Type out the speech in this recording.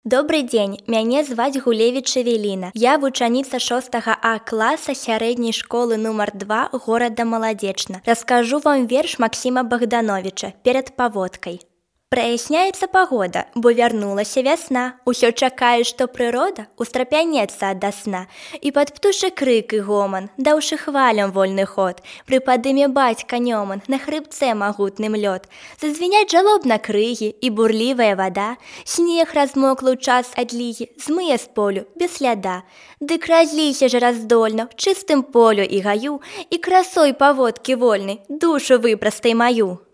Добрый дзень, мяне зваць Гулевіч Эвеліна. Я вучаніца 6 А класа сярэдняй школы нумар 2 горада Маладзечна. Раскажу вам верш Максіма Богдановича «Перад паводкай». Праясняецца пагода, бо вярнулася вясна. Усё чакае, што прырода устрапянецца ад сна. І пад птушчы крык і гоман, даўшы хвалям вольны ход, пры падыме бацька нёман, на хрыбце магутным лёд. Зазвіняць жалобна крыгі і бурлівая вада, снег размоклы ў час адлігі, змые з полю без сляда. Дык разліся ж раздольна в чыстым полю і гаю, і красой паводкі вольнай душу выпрастай маю.